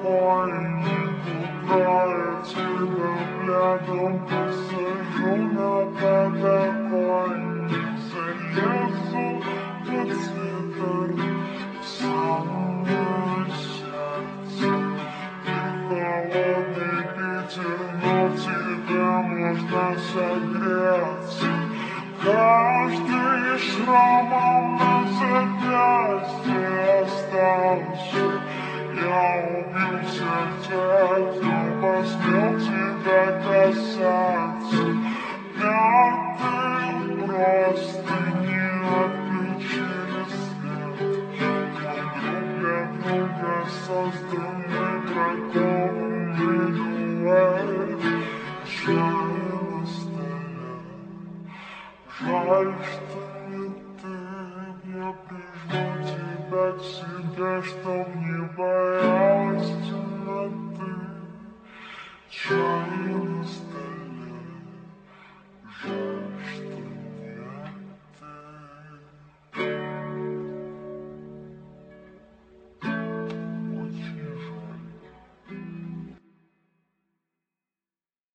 покойник, утра я тебя взглядом посажу на подоконник, залезу под свитер в самое сердце. Ты холодный Питер, но в тебе можно согреться. Каждый шрамом на запястье остался. Я убил всех тех, кто посмел тебя касаться. Пятый просто не отключили свет. Друг для друга созданный бракованный дуэт. Чай на столе. Жаль, что не ты, я прижму тебя к себе, чтоб не боялась темноты. Чай на столе, жаль.